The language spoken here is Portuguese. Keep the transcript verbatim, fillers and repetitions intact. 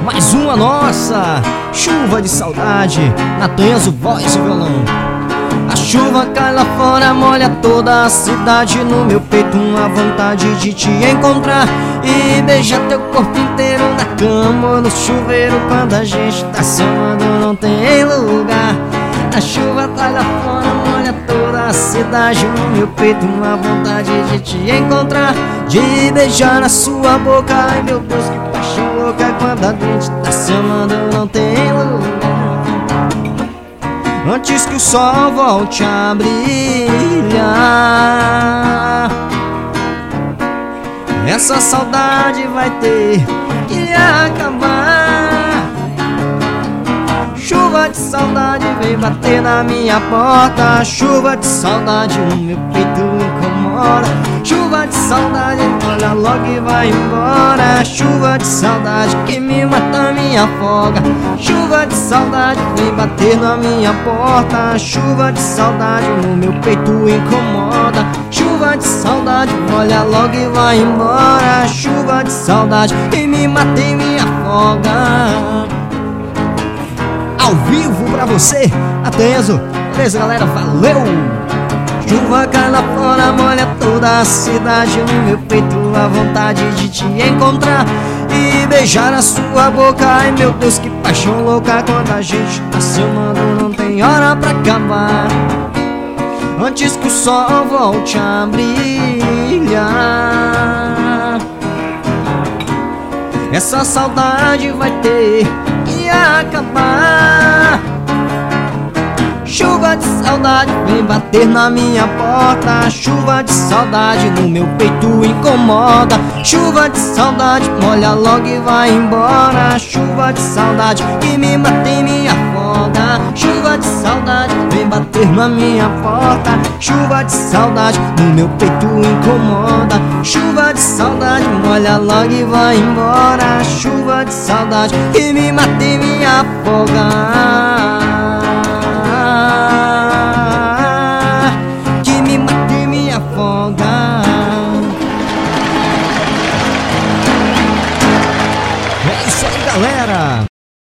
mais uma nossa. Chuva de saudade, Natanzo, voz e violão. A chuva cai lá fora, molha toda a cidade. No meu peito uma vontade de te encontrar e beijar teu corpo inteiro na cama ou no chuveiro. Quando a gente tá se amando não tem lugar. A chuva cai lá fora, molha toda a cidade. No meu peito uma vontade de te encontrar, de beijar na sua boca. Ai meu Deus, que paixão louca. Quando a gente tá se amando não tem lugar. Antes que o sol volte a brilhar, essa saudade vai ter que acabar. Chuva de saudade vem bater na minha porta. Chuva de saudade no meu peito incomoda. Chuva de saudade, olha logo e vai embora. Chuva de saudade que me mata, me afoga. Chuva de saudade vem bater na minha porta. Chuva de saudade no meu peito incomoda. Chuva de saudade, olha logo e vai embora. Chuva de saudade que me mata e me afoga. Ao vivo pra você, Natanzo. Beleza, galera? Valeu! Chuva cai lá fora, molha toda a cidade. No meu peito a vontade de te encontrar e beijar a sua boca. Ai meu Deus, que paixão louca. Quando a gente tá se amando não tem hora pra acabar. Antes que o sol volte a brilhar, essa saudade vai ter que acabar. Chuva de saudade vem bater na minha porta. Chuva de saudade no meu peito incomoda. Chuva de saudade, molha logo e vai embora. Chuva de saudade que me mata e me afoga. Chuva de saudade vem bater na minha porta. Chuva de saudade no meu peito incomoda. Chuva de saudade, molha logo e vai embora. Chuva de saudade que me mata e me afoga.